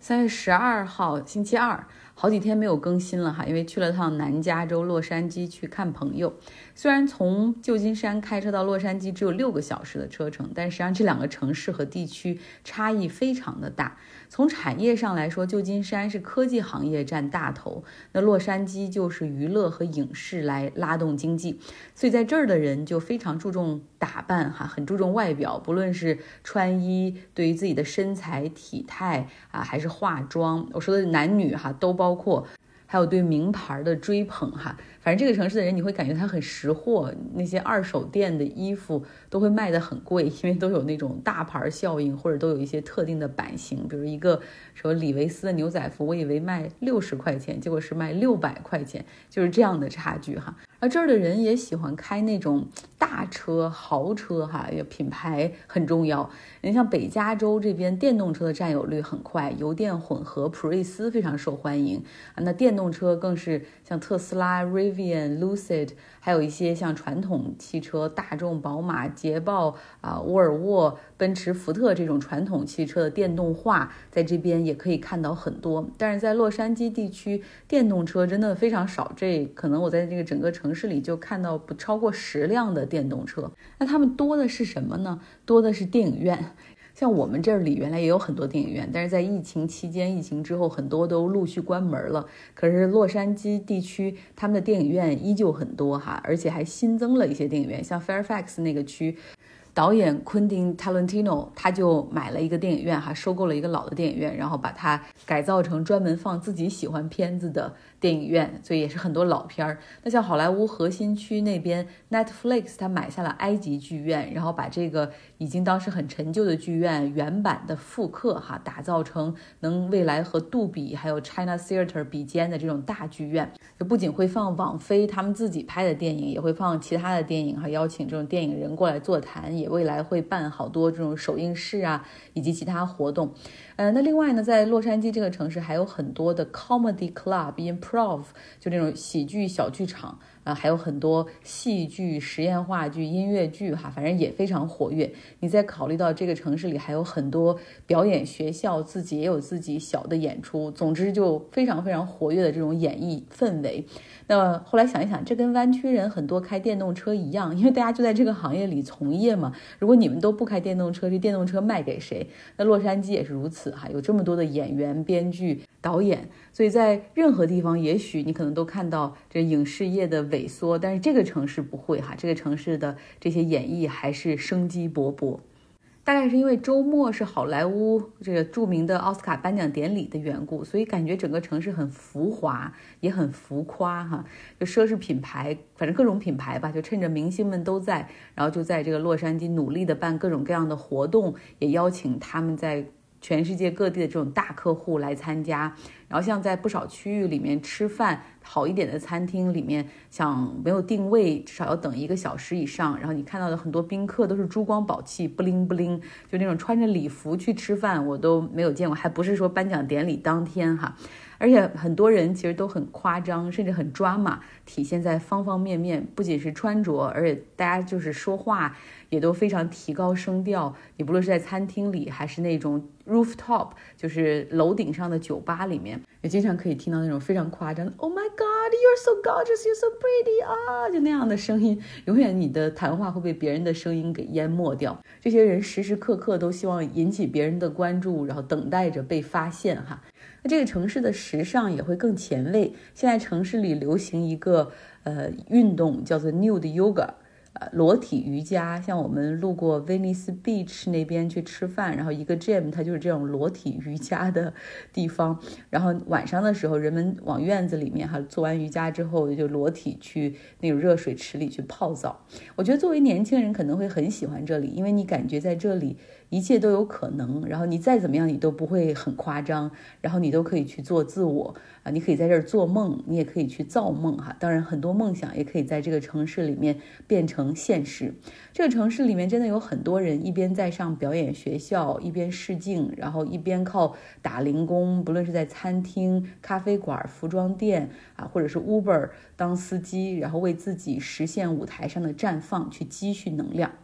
3月12号星期二，好几天没有更新了哈，因为去了趟南加州洛杉矶去看朋友。虽然从旧金山开车到洛杉矶只有6个小时的车程，但实际上这2个城市和地区差异非常的大。从产业上来说，旧金山是科技行业占大头，那洛杉矶就是娱乐和影视来拉动经济，所以在这儿的人就非常注重打扮哈，很注重外表，不论是穿衣，对于自己的身材体态啊，还是化妆，我说的男女哈都包括，还有对名牌的追捧哈。反正这个城市的人你会感觉他很识货，那些二手店的衣服都会卖得很贵，因为都有那种大牌效应，或者都有一些特定的版型，比如一个什么李维斯的牛仔服，我以为卖60块钱，结果是卖600块钱，就是这样的差距哈。而这儿的人也喜欢开那种大车豪车哈，品牌很重要。你像北加州这边电动车的占有率很快，油电混合普锐斯非常受欢迎啊，那电动车更是像特斯拉、Rivian、Lucid， 还有一些像传统汽车大众、宝马、捷豹啊、沃尔沃、奔驰、福特这种传统汽车的电动化，在这边也可以看到很多。但是在洛杉矶地区，电动车真的非常少，这可能我在这个整个城市里就看到不超过10辆的电动车。那他们多的是什么呢？多的是电影院。像我们这里原来也有很多电影院，但是在疫情期间、疫情之后，很多都陆续关门了。可是洛杉矶地区他们的电影院依旧很多哈，而且还新增了一些电影院，像 Fairfax 那个区，导演昆汀·塔伦蒂诺他就买了一个电影院哈，收购了一个老的电影院，然后把它改造成专门放自己喜欢片子的电影院，所以也是很多老片儿。那像好莱坞核心区那边 Netflix 他买下了埃及剧院，然后把这个已经当时很陈旧的剧院原版的复刻哈，打造成能未来和杜比还有 China Theater 比肩的这种大剧院，就不仅会放网飞他们自己拍的电影，也会放其他的电影，还邀请这种电影人过来座谈，也未来会办好多这种首映式啊，以及其他活动。那另外呢，在洛杉矶这个城市还有很多的 comedy club、improv， 就这种喜剧小剧场还有很多戏剧、实验话剧、音乐剧哈，反正也非常活跃。你再考虑到这个城市里还有很多表演学校，自己也有自己小的演出，总之就非常非常活跃的这种演艺氛围。那后来想一想，这跟湾区人很多开电动车一样，因为大家就在这个行业里从业嘛。如果你们都不开电动车，这电动车卖给谁？那洛杉矶也是如此哈，有这么多的演员、编剧、导演，所以在任何地方，也许你可能都看到这影视业的萎缩，但是这个城市不会哈，这个城市的这些演艺还是生机勃勃。大概是因为周末是好莱坞这个著名的奥斯卡颁奖典礼的缘故，所以感觉整个城市很浮华，也很浮夸哈。就奢侈品牌，反正各种品牌吧，就趁着明星们都在，然后就在这个洛杉矶努力的办各种各样的活动，也邀请他们在全世界各地的这种大客户来参加。然后像在不少区域里面吃饭，好一点的餐厅里面，像没有定位，至少要等1个小时以上。然后你看到的很多宾客都是珠光宝气，不灵不灵，就那种穿着礼服去吃饭，我都没有见过，还不是说颁奖典礼当天哈。而且很多人其实都很夸张，甚至很抓马，体现在方方面面，不仅是穿着，而且大家就是说话也都非常提高声调。你不论是在餐厅里，还是那种 rooftop， 就是楼顶上的酒吧里面，也经常可以听到那种非常夸张的 Oh my God, you're so gorgeous, you're so pretty 啊，就那样的声音，永远你的谈话会被别人的声音给淹没掉。这些人时时刻刻都希望引起别人的关注，然后等待着被发现哈。那这个城市的时尚也会更前卫，现在城市里流行一个运动叫做 nude yoga，裸体瑜伽。像我们路过 Venice Beach 那边去吃饭，然后一个 gym 它就是这种裸体瑜伽的地方，然后晚上的时候人们往院子里面做完瑜伽之后就裸体去那种热水池里去泡澡。我觉得作为年轻人可能会很喜欢这里，因为你感觉在这里一切都有可能，然后你再怎么样你都不会很夸张，然后你都可以去做自我你可以在这儿做梦，你也可以去造梦哈。当然很多梦想也可以在这个城市里面变成现实。这个城市里面真的有很多人一边在上表演学校，一边试镜，然后一边靠打零工，不论是在餐厅、咖啡馆、服装店或者是 Uber 当司机，然后为自己实现舞台上的绽放去积蓄能量。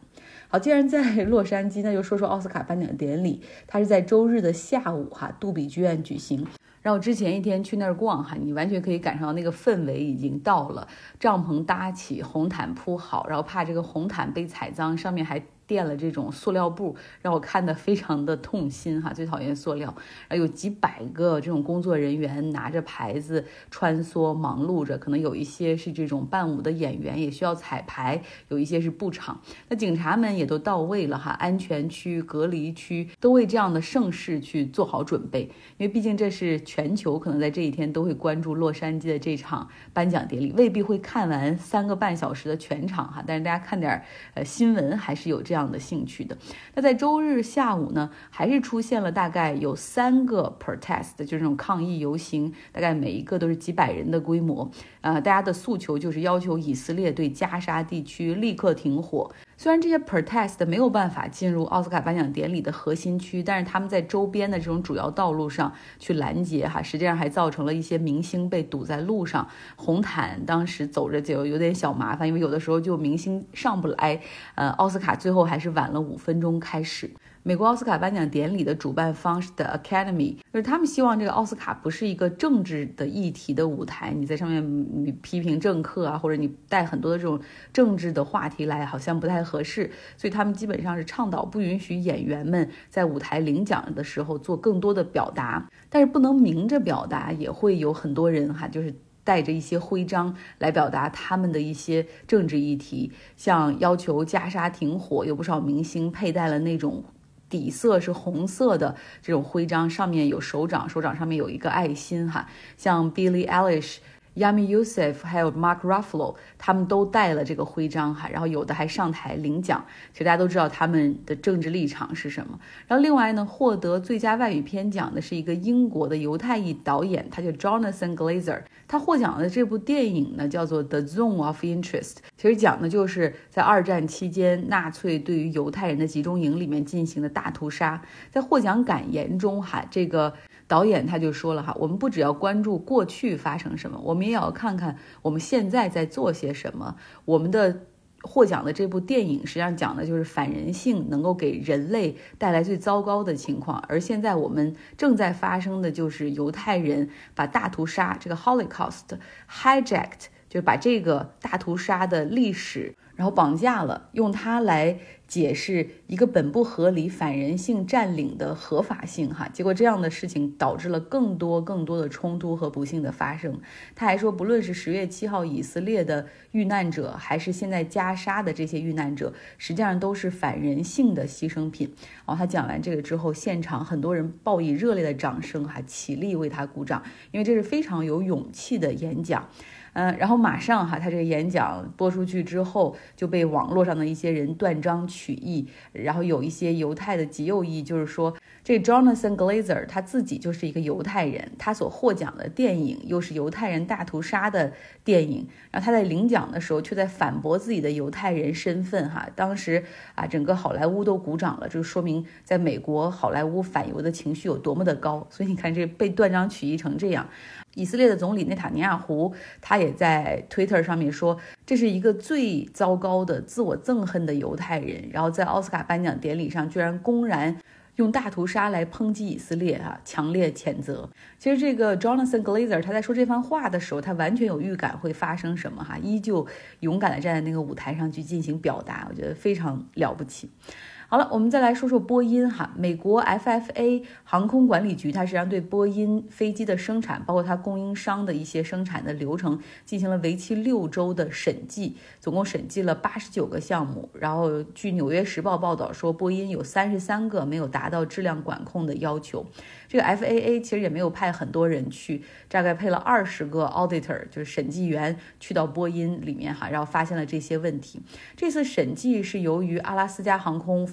好，既然在洛杉矶，那就说说奥斯卡颁奖典礼，它是在周日的下午杜比剧院举行。然后之前一天去那儿逛你完全可以感受到那个氛围已经到了，帐篷搭起，红毯铺好，然后怕这个红毯被踩脏，上面还垫了这种塑料布，让我看得非常的痛心最讨厌塑料。然后有几百个这种工作人员拿着牌子穿梭忙碌着，可能有一些是这种伴舞的演员也需要彩排，有一些是布场。那警察们也都到位了安全区、隔离区都为这样的盛事去做好准备，因为毕竟这是全球可能在这一天都会关注洛杉矶的这场颁奖典礼，未必会看完3个半小时的全场但是大家看点新闻还是有这样的兴趣的。那在周日下午呢，还是出现了大概有3个 protest， 就是这种抗议游行，大概每一个都是几百人的规模。大家的诉求就是要求以色列对加沙地区立刻停火。虽然这些 protest 没有办法进入奥斯卡颁奖典礼的核心区，但是他们在周边的这种主要道路上去拦截实际上还造成了一些明星被堵在路上。红毯当时走着就有点小麻烦，因为有的时候就明星上不来。奥斯卡最后还是晚了5分钟开始。美国奥斯卡颁奖典礼的主办方是 The Academy， 就是他们希望这个奥斯卡不是一个政治的议题的舞台，你在上面你批评政客或者你带很多的这种政治的话题来，好像不太合适，所以他们基本上是倡导不允许演员们在舞台领奖的时候做更多的表达，但是不能明着表达，也会有很多人就是带着一些徽章来表达他们的一些政治议题，像要求加沙停火，有不少明星佩戴了那种底色是红色的这种徽章，上面有手掌上面有一个爱心像 Billie Eilish、Yami Youssef 还有 Mark Ruffalo 他们都带了这个徽章然后有的还上台领奖，其实大家都知道他们的政治立场是什么。然后另外呢，获得最佳外语片奖的是一个英国的犹太裔导演，他叫 Jonathan Glazer， 他获奖的这部电影呢叫做 The Zone of Interest， 其实讲的就是在2战期间纳粹对于犹太人的集中营里面进行的大屠杀。在获奖感言中这个导演他就说了我们不只要关注过去发生什么，我们也要看看我们现在在做些什么。我们的获奖的这部电影实际上讲的就是反人性能够给人类带来最糟糕的情况，而现在我们正在发生的就是犹太人把大屠杀这个 Holocaust hijacked， 就是把这个大屠杀的历史然后绑架了，用它来解释一个本不合理反人性占领的合法性结果这样的事情导致了更多的冲突和不幸的发生。他还说，不论是10月7号以色列的遇难者，还是现在加沙的这些遇难者，实际上都是反人性的牺牲品。他讲完这个之后，现场很多人报以热烈的掌声起立为他鼓掌，因为这是非常有勇气的演讲。然后马上他这个演讲播出去之后，就被网络上的一些人断章取义，然后有一些犹太的极右翼就是说，这 Jonathan Glazer 他自己就是一个犹太人，他所获奖的电影又是犹太人大屠杀的电影，然后他在领奖的时候却在反驳自己的犹太人身份当时整个好莱坞都鼓掌了，就说明在美国好莱坞反犹的情绪有多么的高。所以你看这被断章取义成这样。以色列的总理内塔尼亚胡他也在 Twitter 上面说，这是一个最糟糕的自我憎恨的犹太人，然后在奥斯卡颁奖典礼上居然公然用大屠杀来抨击以色列强烈谴责。其实这个 Jonathan Glazer 他在说这番话的时候，他完全有预感会发生什么依旧勇敢地站在那个舞台上去进行表达，我觉得非常了不起。好了，我们再来说说波音美国 FFA 航空管理局，它实际上对波音飞机的生产，包括它供应商的一些生产的流程进行了为期6周的审计，总共审计了89个项目。然后据纽约时报报道说，波音有33个没有达到质量管控的要求。这个 FAA 其实也没有派很多人去，大概配了20个 auditor， 就是审计员去到波音里面然后发现了这些问题。这次审计是由于阿拉斯加航空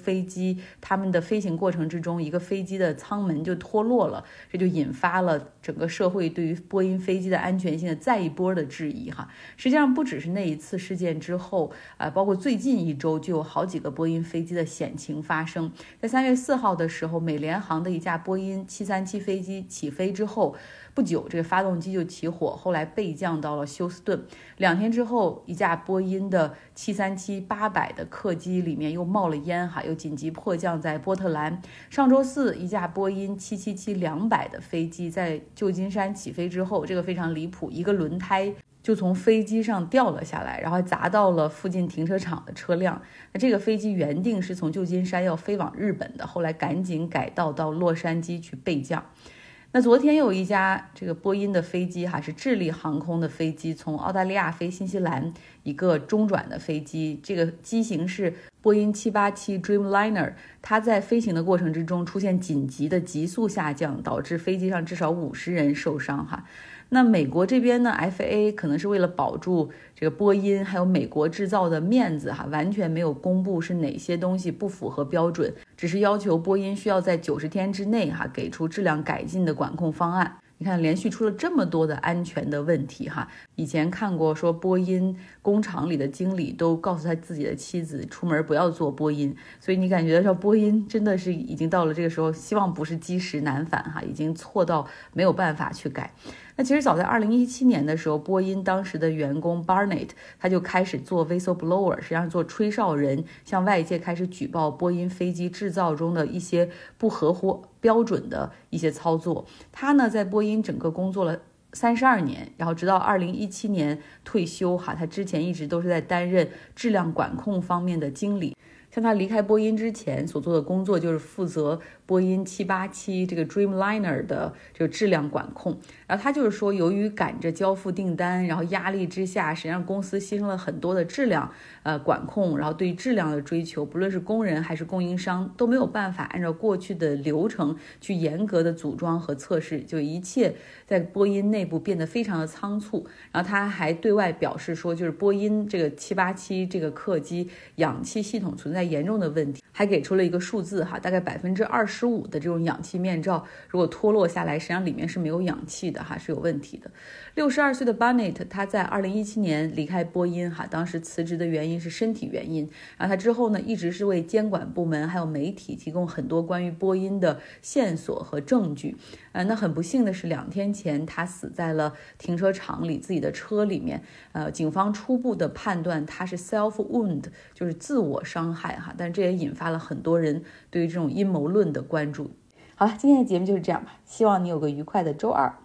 飞机他们的飞行过程之中，一个飞机的舱门就脱落了，这就引发了整个社会对于波音飞机的安全性的再一波的质疑哈。实际上不只是那一次事件之后，包括最近一周就有好几个波音飞机的险情发生。在3月4号的时候，美联航的一架波音737飞机起飞之后不久，这个发动机就起火，后来备降到了休斯顿。2天之后，一架波音的737-800的客机里面又冒了烟哈，又紧急迫降在波特兰。上周四，一架波音777-200的飞机在旧金山起飞之后，这个非常离谱，一个轮胎就从飞机上掉了下来，然后砸到了附近停车场的车辆。那这个飞机原定是从旧金山要飞往日本的，后来赶紧改道到洛杉矶去备降。那昨天有一架这个波音的飞机是智利航空的飞机，从澳大利亚飞新西兰，一个中转的飞机，这个机型是波音787 Dreamliner， 它在飞行的过程之中出现紧急的急速下降，导致飞机上至少50人受伤哈。那美国这边呢 FAA 可能是为了保住这个波音还有美国制造的面子完全没有公布是哪些东西不符合标准，只是要求波音需要在90天之内给出质量改进的管控方案。你看连续出了这么多的安全的问题以前看过说波音工厂里的经理都告诉他自己的妻子出门不要坐波音，所以你感觉到波音真的是已经到了这个时候，希望不是积石难返已经错到没有办法去改。那其实早在2017年的时候，波音当时的员工 Barnett 他就开始做 whistleblower， 实际上做吹哨人，向外界开始举报波音飞机制造中的一些不合乎标准的一些操作。他呢在波音整个工作了32年，然后直到2017年退休他之前一直都是在担任质量管控方面的经理。像他离开波音之前所做的工作就是负责波音787这个 Dreamliner 的这个质量管控。然后他就是说，由于赶着交付订单，然后压力之下，实际上公司牺牲了很多的质量管控，然后对于质量的追求，不论是工人还是供应商都没有办法按照过去的流程去严格的组装和测试，就一切在波音内部变得非常的仓促。然后他还对外表示说，就是波音这个787这个客机氧气系统存在严重的问题，还给出了一个数字大概25%的这种氧气面罩如果脱落下来，实际上里面是没有氧气的是有问题的。62岁的 Barnett 他在2017年离开波音当时辞职的原因是身体原因。然后他之后呢一直是为监管部门还有媒体提供很多关于波音的线索和证据。那很不幸的是2天前他死在了停车场里自己的车里面。警方初步的判断他是 self wound， 就是自我伤害但这也引发了很多人对于这种阴谋论的关注。好了，今天的节目就是这样吧，希望你有个愉快的周二。